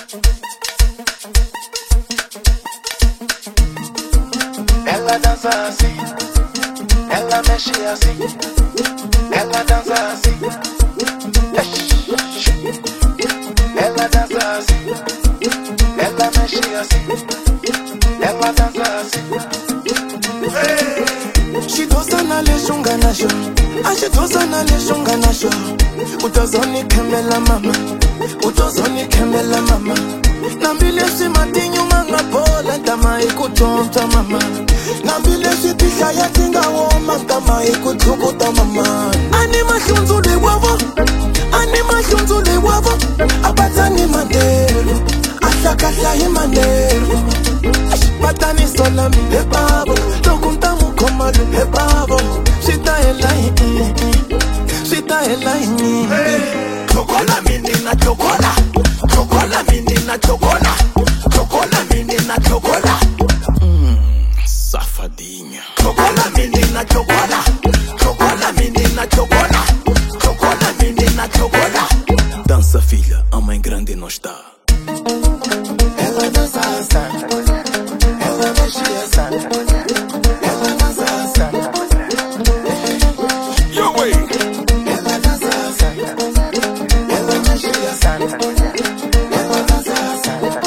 Ela dança assim, ela mexe assim, ela dança assim, ela dança assim, ela mexe assim, ela dança assim. Shidosa na leshunga na sho, ashidosa na leshunga na sho. Utozoni kemela mama, utozoni kemela mama. Nambile shimatinyu manga pola tama ikutonta mama. Nambile shitisha ya tinga woma tama ikutukuta mama. Anima shunzule wavo, anima shunzule wavo. Abatani mandelo, ashakasha himanelo. Batani sola mi le babo, tokunta mukomado le babo. Shita elai, shita elai. Chokola mini na chokola, chokola mini na chokola, chokola mini na chokola. Safadinha. Chokola mini na chokola, chokola mini na chokola, chokola mini na chokola. Dança filha, a mãe grande não está. Ela dança santa, ela mexe santa, ela dança santa. Yo way. Ela dança santa, ela mexe santa, ela dança santa.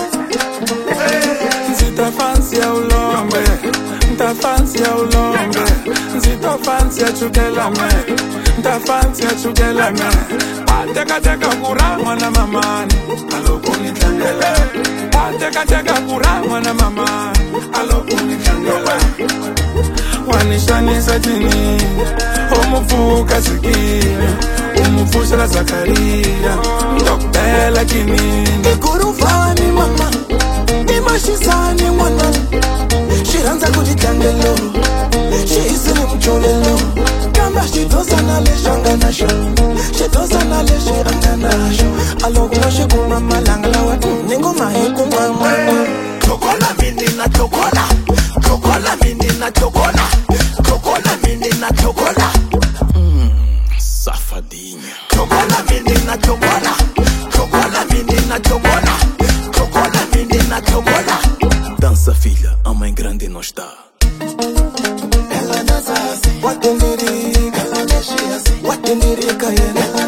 Zita fancy au lombe, ta fancy au lombe. Zita fancy chukela me, ta fancy chukela me. Teka kurama na mamani, alokuni tangela. Teka kurama na mamani, alokuni tangela. Wanishanisa jini, umufuka sikini, umufusha Zakaria, Dr. Kinini. Ikurufani mama, imashisani mwana. Shiranza kujitangelo, shiisini mcholelo. Kamba shidosa na leshanga na sho, shidosa na leshanga na sho. Alokuna shikuma malangala watu, ningoma hikuma mwana. Chokola mini na chokola, chokola mini na chokola, chokola mini na chokola. Safadinha. Chokola mini na chokola, chokola mini na chokola, chokola mini na chokola. Dança filha, a mãe grande não está. Ela dança assim, watendirica, ela mexe assim, watendirica ela.